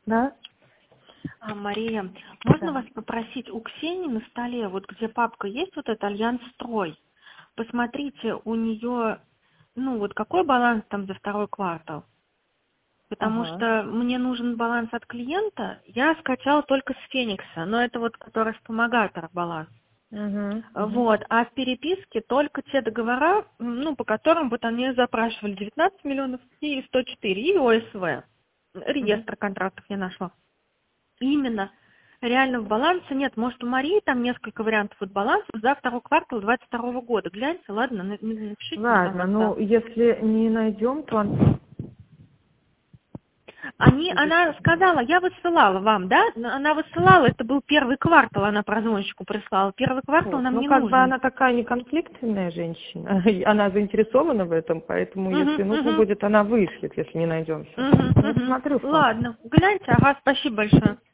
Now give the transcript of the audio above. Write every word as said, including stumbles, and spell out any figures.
Да? А, Мария, можно Да. вас попросить, у Ксении на столе, вот где папка есть, вот этот Альянс Строй, посмотрите у нее, ну вот какой баланс там за второй квартал, потому Ага. что мне нужен баланс от клиента, я скачала только с Феникса, но это вот который вспомогатор баланс. Угу. Угу. Вот, а в переписке только те договора, ну, по которым вот они запрашивали девятнадцать миллионов и сто четыре, и ОСВ. Угу. Реестр контрактов я нашла. Именно реального баланса нет. Может, у Марии там несколько вариантов вот баланса за второй квартал двадцать второго года. Гляньте, ладно, на- на- напишите мне там Ладно, ну WhatsApp. если не найдем, то он Они, будет. она сказала, я высылала вам, да? Она высылала, это был первый квартал, она прозвонщику прислала. Первый квартал Вот. нам Ну, не как бы нужен. она такая неконфликтная женщина, и она заинтересована в этом, поэтому, если Угу, нужно угу, будет, она вышлет, если не найдем все. угу, Ну, угу. посмотрю сам. Ладно, гляньте, ага, спасибо большое.